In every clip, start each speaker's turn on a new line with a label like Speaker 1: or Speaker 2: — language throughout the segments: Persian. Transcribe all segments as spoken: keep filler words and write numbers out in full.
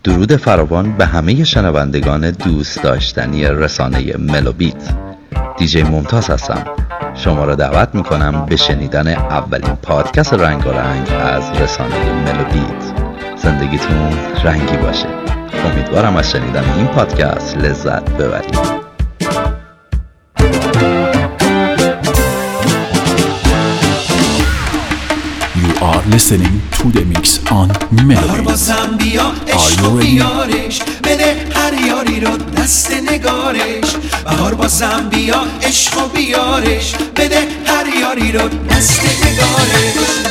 Speaker 1: درود فراوان به همه شنوندگان دوست داشتنی رسانه ملوبیت. دیجی ممتاز هستم. شما را دعوت میکنم به شنیدن اولین پادکست رنگارنگ از رسانه ملوبیت. زندگیتون رنگی باشه. امیدوارم از شنیدن این پادکست لذت ببرید.
Speaker 2: You are listening to the mix on Melody.
Speaker 3: بهار بازم بیا عشق و بیارش، بده هر یاری رو دست نگارش. بهار بازم بیا عشق و بیارش، بده هر یاری رو دست نگارش.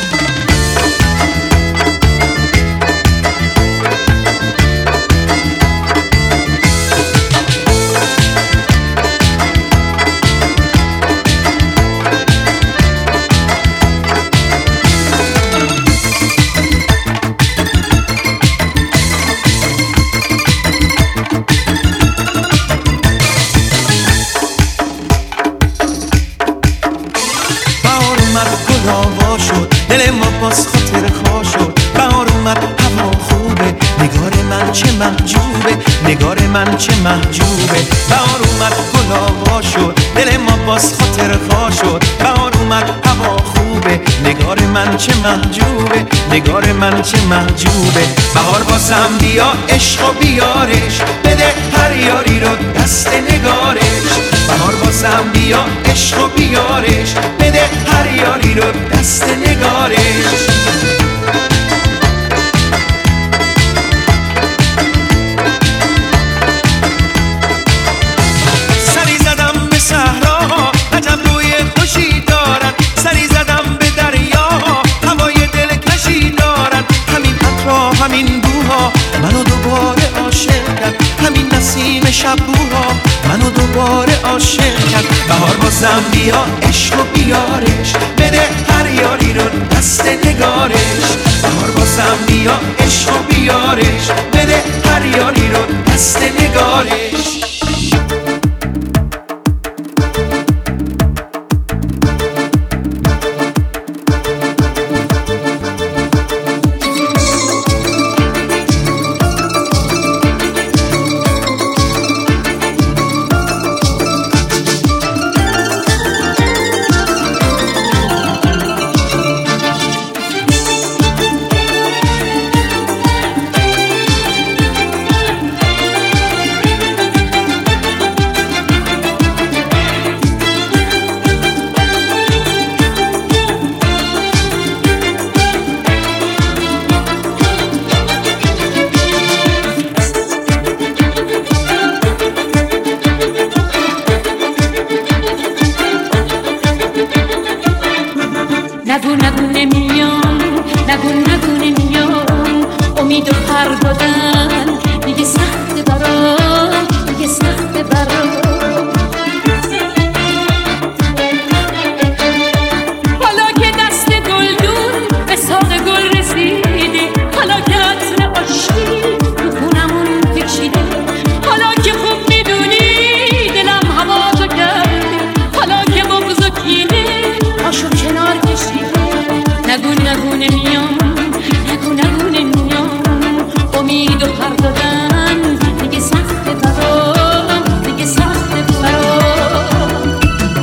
Speaker 3: دل ما باز خاطر خواه شد. بهار اومد هوا خوبه، نگار من چه محجوبه، نگار من چه محجوبه. بهار اومد گل آوا شد، دل ما باز خاطر خواه شد. بهار اومد هوا خوبه، نگار من چه محجوبه، نگار من چه محجوبه. بهار بازم بیا عشق و بیارش، بده هر یاری رو دست نگارش. بهار بازم بیا عشق و بیارش، بده هر یاری رو دست نگارش. سری زدم به صحراها، عجب روی خوشی دارد. سری زدم به دریاها، هوای دلکشی دارد. همین عطرها همین بوها منو دوباره عاشق کرد. همین نسیم شبوها منو دوباره عاشق کرد. بهار بازم بیا عشق و بیارش، بده هر یاری رو دست نگارش. بهار بازم بیا عشق و بیارش، بده هر یاری رو دست نگارش.
Speaker 4: نگو نگو نمیام، نگو نگو نمیام. امید و پر دادن دیگه سخت برام، دیگه سخت برام. حالا که دست گلدون به ساق گل رسیده، حالا که عطر عاشقی تو خونمون کشیده، حالا که خوب میدونی دلم هواشو کرده، حالا که بغض و کینه آشو کنار کشیده. نگو نگو نمیام، نگو نگو نمیام. امید و پر دادن دیگه سخت برام، دیگه سخت برام.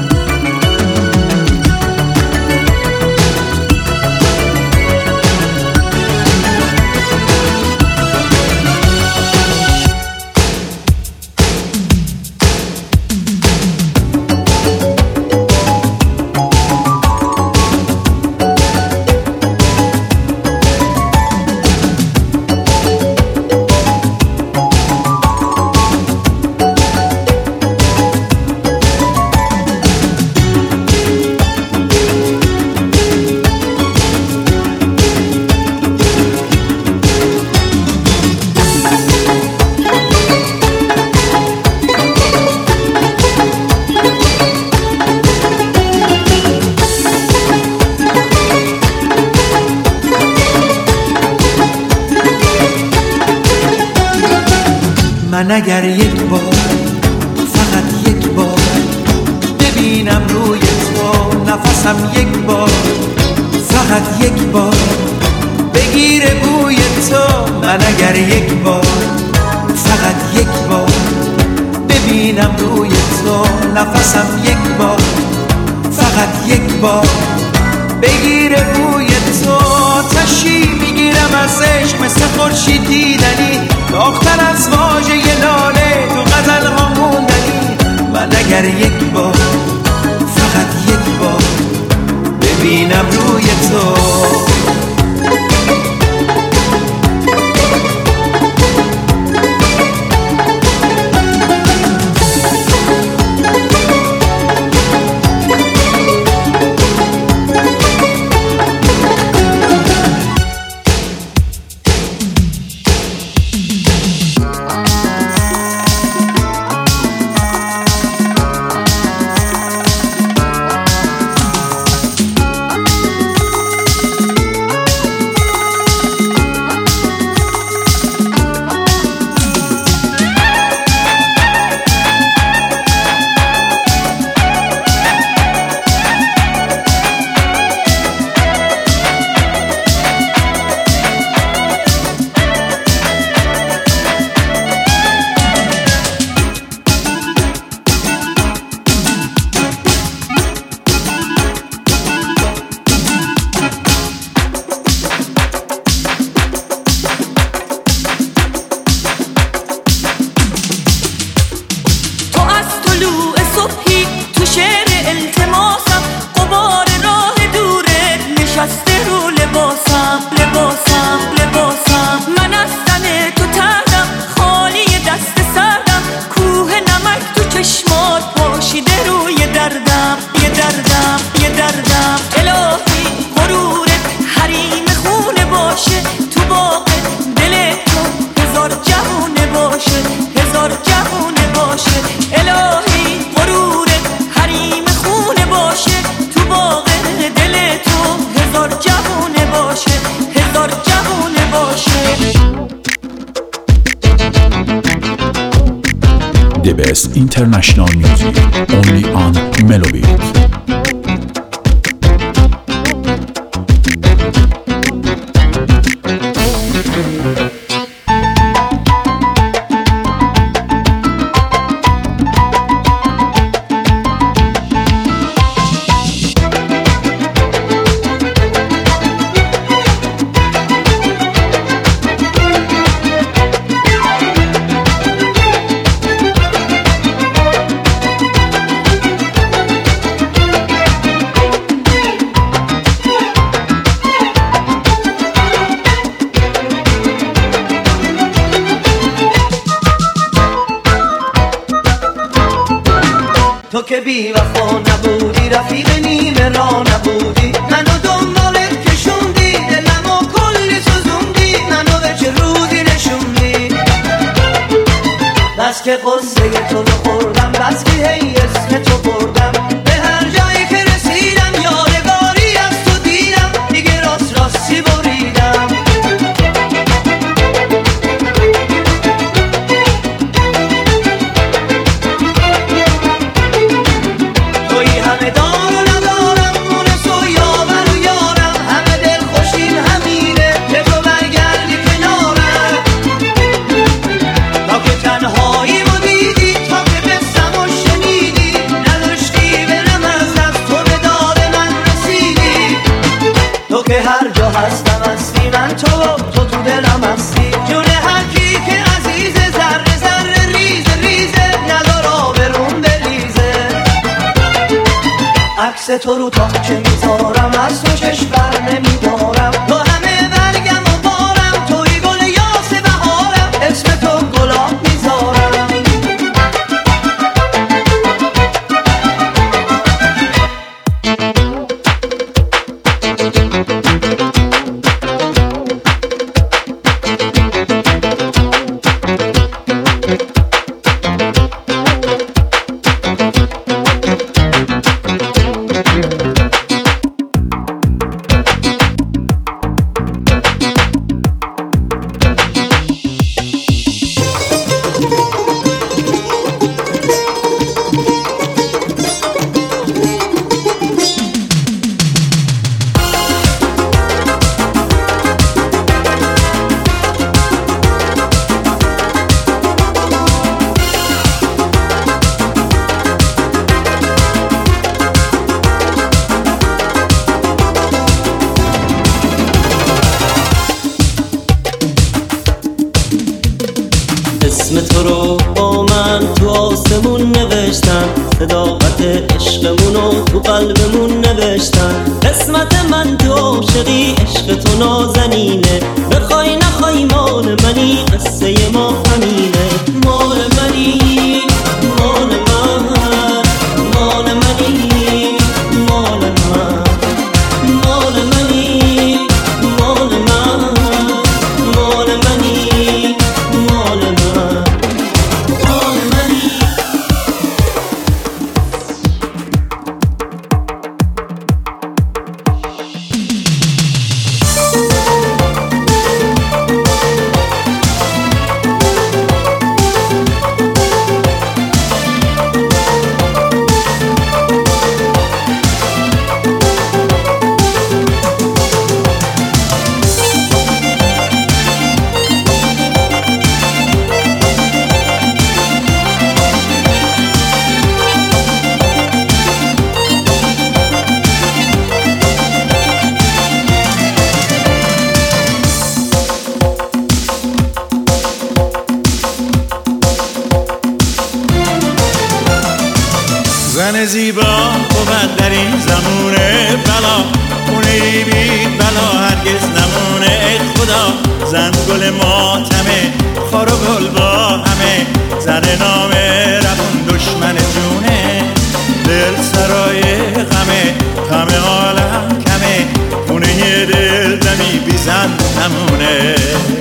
Speaker 3: من اگر یک بار، فقط یک بار ببینم روی تو نفسم، یک بار فقط یک بار بگیره بوی تو. من اگر یک بار فقط یک بار ببینم روی تو نفسم، یک بار فقط یک بار بگیره بوی تو. آتشی میگیرم از عشق مثل خورشید دیدنی، داغ‌تر از واژه لاله تو غزل ها موندنی. من اگر یک بار فقط یک بار ببینم روی تو.
Speaker 2: The best international music only on Melobit.
Speaker 3: تو که بی وفا نبودی، رفیق نیمه را نبودی، منو دنبالت کشوندی، دلمو کلی سوزوندی، منو به چه روزی نشوندی. بس که قصه تو رو خوردم، بس که هی اسم تو بردم، به هر جایی که رسیدم یادگاری از تو دیدم، دیگه راست راستی بریدم. هر جا هستم هستی، من تو تو تو دلم هستی، جون هر کی که عزیزه، ذره ذره ریزه ریزه، ندار آبروم بریزه. عکس تو رو تا چه میذارم، از تو چشم بر نمیدارم، تو همه برگم و بارم، توی گل یاس بهارم، اسم تو گلاب میذارم.
Speaker 5: اسم تو رو با من تو آسمون نوشتم، صداقت عشقمونو تو قلبمون نوشتم. قسمت من تو عاشقی، عشق تو نازنینه، بخوای نخوای مال منی، قصه ما همینه. مال منی مال من، مال منی مال من، مال منی مال من، مال منی مال من، مال منی.
Speaker 3: زن زیبا بود در این زمونه بلا، خونه بی بلا هرگز نمونه. ای خدا زن گل ماتمه، خار و گل با همه، زن نامه ربون دشمن جونه. دل سرای غمه، غم عالم کمه، خونه دل دمی بی زن نمونه.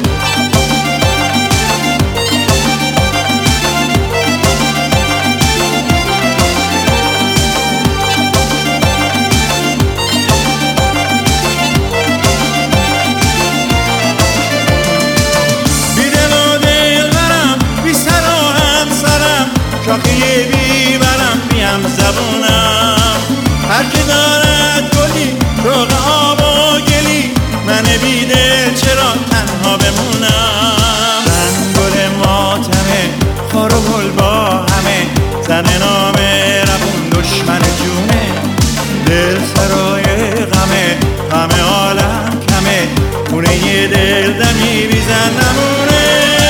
Speaker 3: شاخه بیبرم بیم زبونم، هر که دارد گلی روغ آب و گلی، من بیدل چرا تنها بمونم. زن گل ماتمه، خار و گل با همه، زن نامه ربون دشمن جونه. دل سرای غمه، غم عالم کمه، خونه دل دمی بی زن نمونه.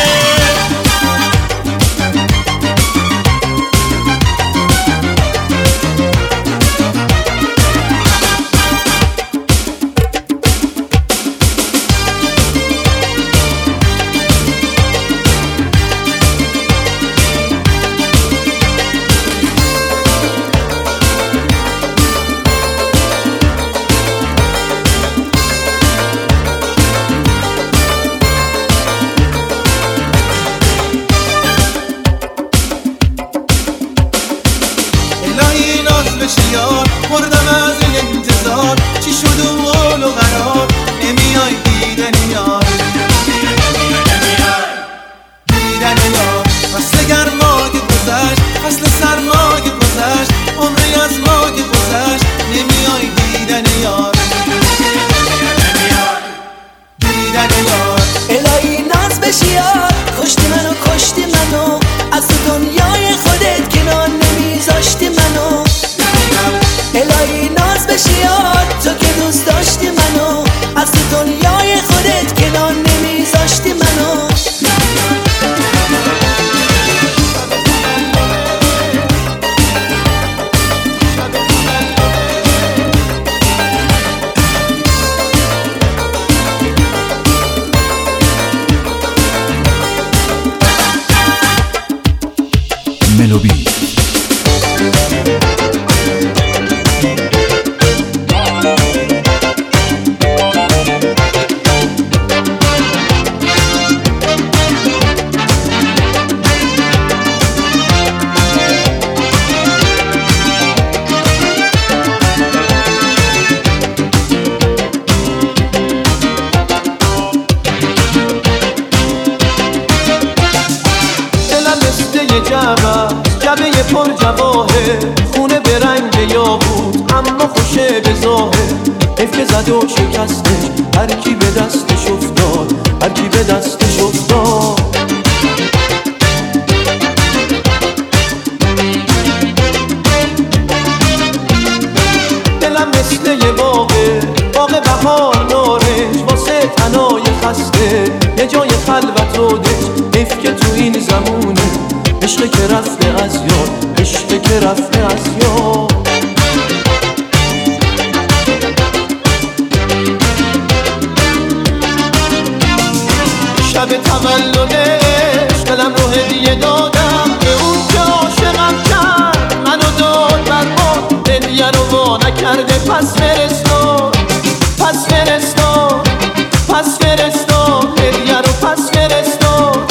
Speaker 6: یار مردم از این انتظار، چی شد و قول و قرار، نمیای دیدن یار، دیدن یار. فصل گرما که گذشت، فصل سرما که گذشت، عمری از ما که گذشت، نمیای دیدن یار، دیدن یار.
Speaker 7: الهی ناز بشی یار، کشتی منو کشتی منو، از دنیای خودت کنار نمیذاشتی منو. الهی ناز بشی یار، تو که دوست داشتی منو، از دنیای خودت کنار نمیذاشتی منو.
Speaker 2: ملوبی
Speaker 6: جبه پر جواهر، خونه به رنگ یاقوت اما خوشه به ظاهر. حیف که زد و شکستش، هر کی به دستش افتاد، هر کی به دستش افتاد. دلم مثل یه باغه، باغ بهار نارنج، واسه تنای خسته بسته یه جای خلوت و دک حیف که تو این زمونه عشق که رفته از یاد، عشق که رفته از یاد. شب تولدش دلم رو هدیه دادم به اون که عاشقم کرد منو داد بر ما، هدیه رو وا نکرده پس فرستاد، پس فرستاد، پس فرستاد، هدیه رو پس فرستاد.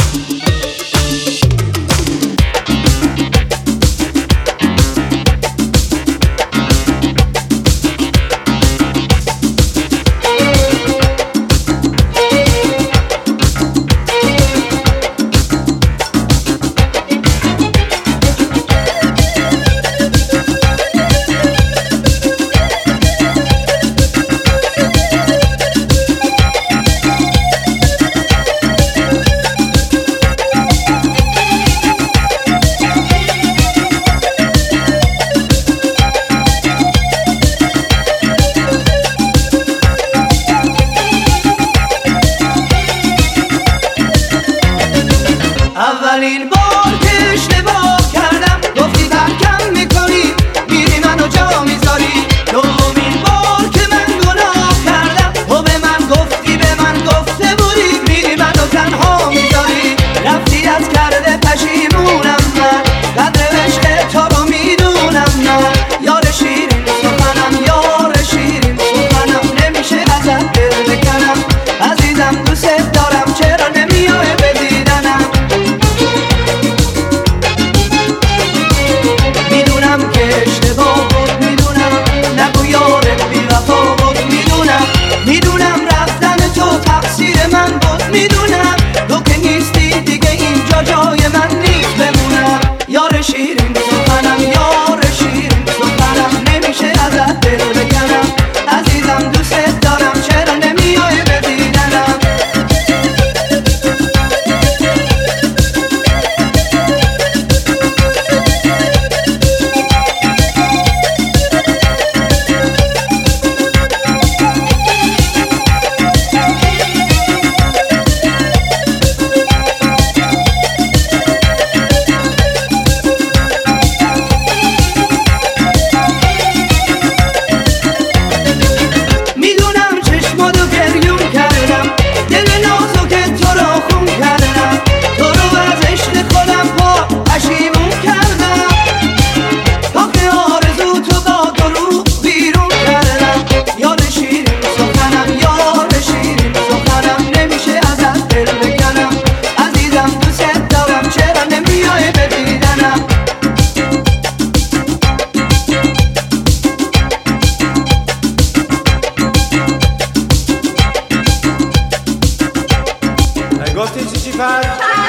Speaker 7: اولین بار که اشتباه کردم گفتی ترکم میکنی میری منو جا میذاری، دومین بار که من گناه کردم تو به من گفتی به من گفته بودی میری منو تنها میذاری، رفتی از کرده پشیمونم من قدر عشق تو رو میدونم من، یار شیرین سخنم یار شیرین سخنم نمیشه ازت دل بکنم، عزیزم دوست دارم چرا نمیای بدیدنم، میدونم که اشتباه بود میدونم نگو یارت بی وفا بود میدونم، میدونم رفتن تو تقصیر من بود میدونم، تو که نیستی دیگه اینجا جای من نیست بمونم، یار شیرین سخنم یار شیرین سخنم نمیشه ازت دل بکنم، عزیزم دوست دارم چرا نمیای بدیدنم. میدونم چشماتو گریون کردم دل نازو که تو رو خون کردم، تو رو از عشق خودم با پشیمون کردم، تا که آرزو تو با درو بیرون کردم، یار شیرین سخنم یار شیرین سخنم نمیشه ازت دل بکنم، عزیزم دوست دارم چرا نمیای بدیدنم.
Speaker 6: گفتی چی چی پر؟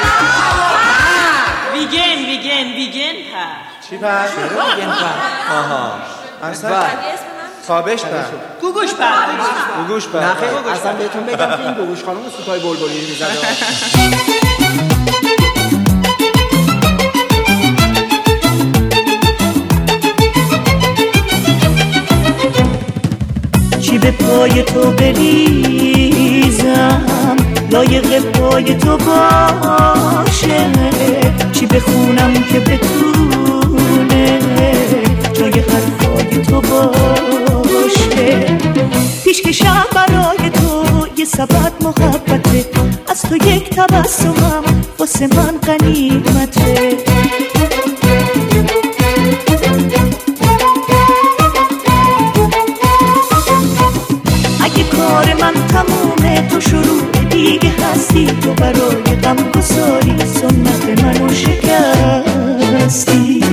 Speaker 8: ویگن ویگن ویگن پر
Speaker 6: چی پر؟
Speaker 8: ویگن پر
Speaker 6: آها اصلا خوابش پر
Speaker 8: گوگوش پر
Speaker 6: گوگوش پر
Speaker 9: نه خیلی اصلا بهتون بگم که این گوگوش خانم سوتای بلبلی میزنه.
Speaker 10: چی به پای تو بریزم لایق پای تو باشه، چی بخونم که بتونه جای حرفای تو باشه، پیشکشم برای تو یه سبد محبته، از تو یک تبسمم واسه من غنیمته، اگه کار من تمومه تو شروع دیگه هستی، تو برای غم گساری سنت منو شکستی.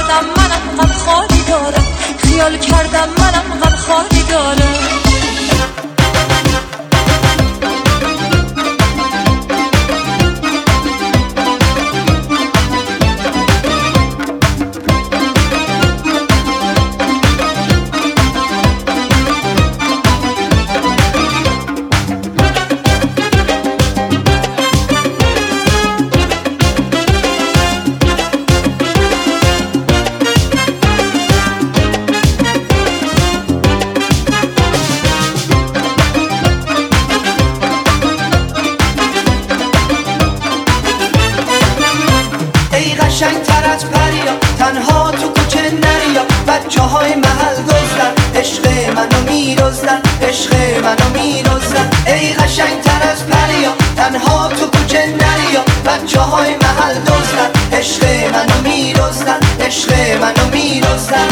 Speaker 4: کردم منم غم خالی دارم، خیال کردم منم غم خالی دارم.
Speaker 7: تنها تو کوچه نریا، بچه های محل دزدن، عشق منو میرزدن، عشق منو میرزدن. ای قشنگ تر از پریا، تنها تو کوچه نریا، بچه های محل دزدن، عشق منو میرزدن، عشق منو میرزدن.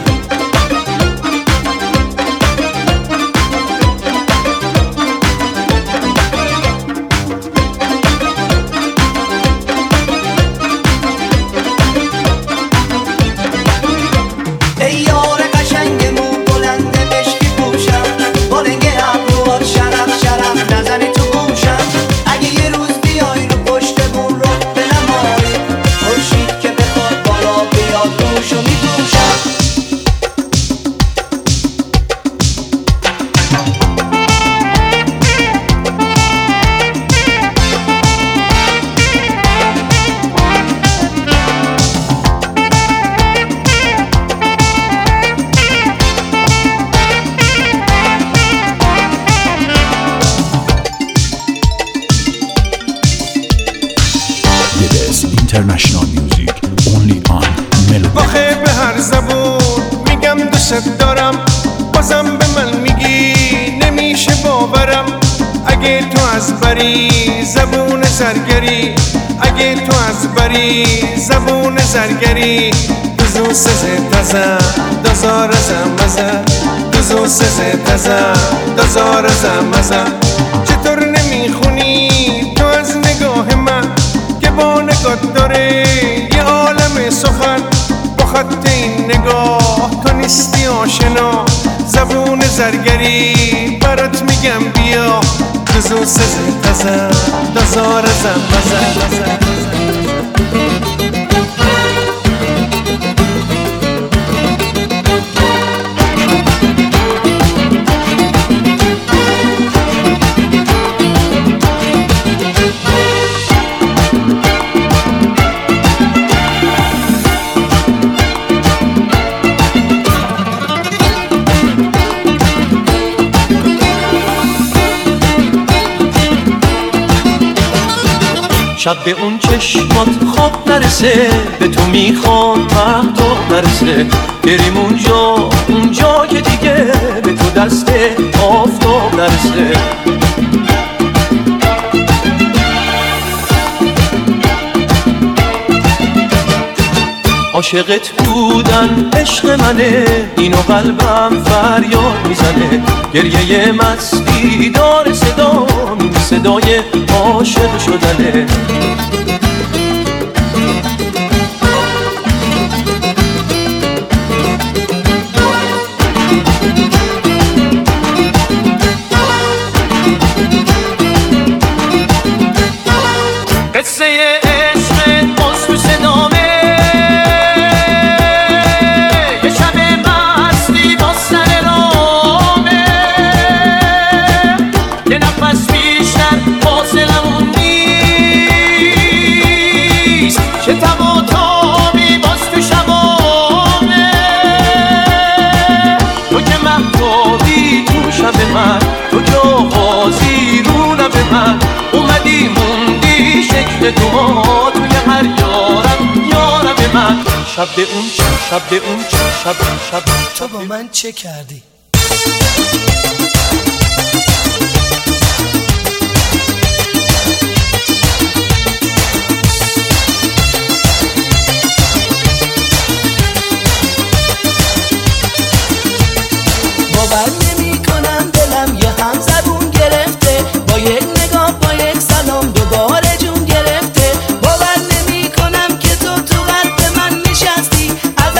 Speaker 2: International music only on Melody.
Speaker 3: آخه به هر زبون میگم دوست دارم، بازم به من میگی نمیشه باورم. اگه تو از بری زبون زرگری، اگه تو از بری زبون زرگری، دوزو سزه تزم دازار زمزم، دوزو سزه تزم دازار زمزم. چطور نمیخونی تو از نگاه من که با نگات داره یه عالم سخن؟ با خط این نگاه تو نیستی آشنا، زبون زرگری برات میگم بیا، دوزو سزه تزم دازار زمزم.
Speaker 6: شب به اون چشمات خواب نرسه، به تو میخوام مهتاب نرسه، بریم اونجا اونجا که دیگه به تو دست آفتاب نرسه. عاشقت بودن عشق منه، اینو قلبم فریاد میزنه، گریه مستی داره صدا، صدای عاشق شدنه. قصه عشق باز تو صدامه، یه شب مستی با سر رامه، یه نفس بیشتر فاصلمون نیست، چه تب و تابی باز تو شبامه. تو که مهتابی تو شب من، تو که آغازی رو لب من، اومدی موندی شکل تو توی هر یارم یارم من. شب به اون چه شب به اون چه شب شب
Speaker 7: تو با من چه کردی؟ باور نمی کنم دلم یه هم زبون گرفته، با یک نگاه با یک سلام دوباره جون گرفته. باور نمی کنم که تو تو قلب من نشستی، از